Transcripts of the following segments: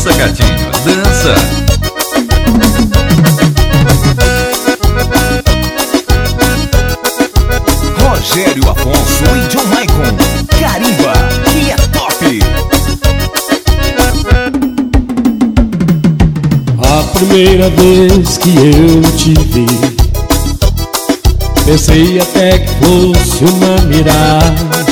Dança, gatinho, dança. Rogério Afonso e John Maicon, carimba, que é top. A primeira vez que eu te vi, pensei até que fosse uma miragem.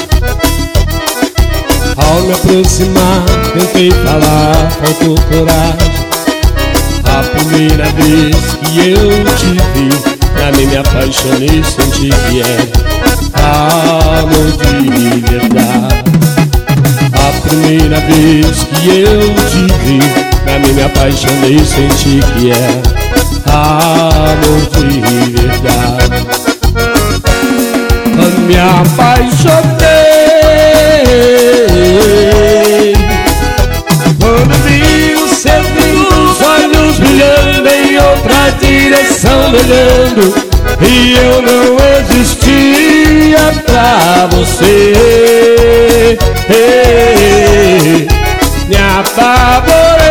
Ao me aproximar, tentei falar, faltou coragem. A primeira vez que eu te vi, pra mim me apaixonei, senti que era amor de verdade. A primeira vez que eu te vi, pra mim me apaixonei, senti que era amor de verdade. Eu me apaixonei quando vi os seus lindos olhos brilhando em outra direção, olhando, e eu não existia pra você. Me apavorei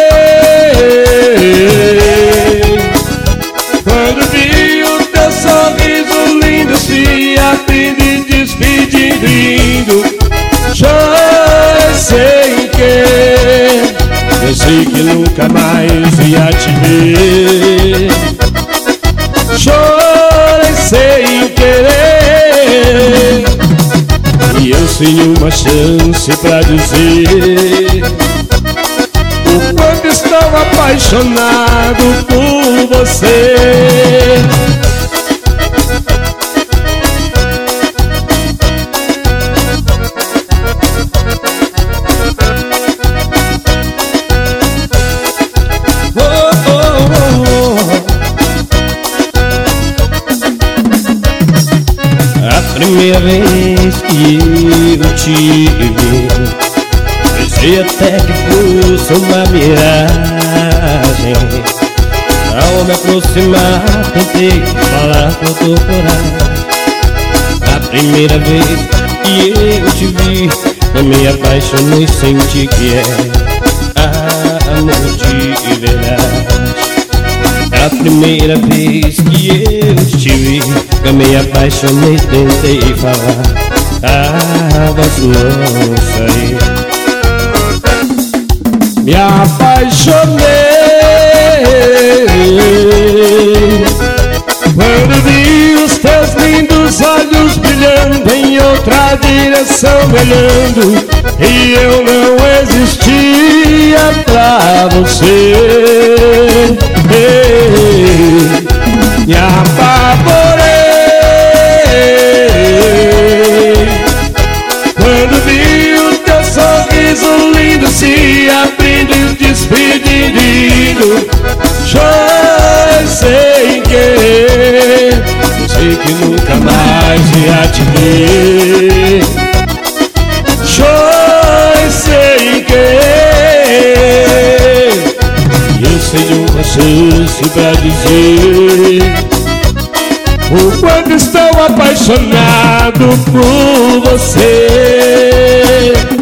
quando vi o teu sorriso lindo se abrindo e despedindo, indo. Chorei sem querer, pensei que nunca mais ia te ver. Chorei sem querer, e eu sem uma chance pra dizer o quanto estou apaixonado por você. A primeira vez que eu te vi, pensei até que fosse uma miragem. Ao me aproximar, tentei falar, faltou coragem. A primeira vez que eu te vi, eu me apaixonei, senti que era amor de verdade. A primeira vez que eu te vi, eu me apaixonei, tentei falar, a voz não saiu. Me apaixonei quando vi os teus lindos olhos brilhando em outra direção, olhando, e eu não existia pra você. Me apavorei quando vi o teu sorriso lindo se abrindo e despedindo. Chorei sem querer, pensei que nunca mais ia te ver. Chorei sem querer, eu sem uma chance pra dizer o quanto estou apaixonado por você.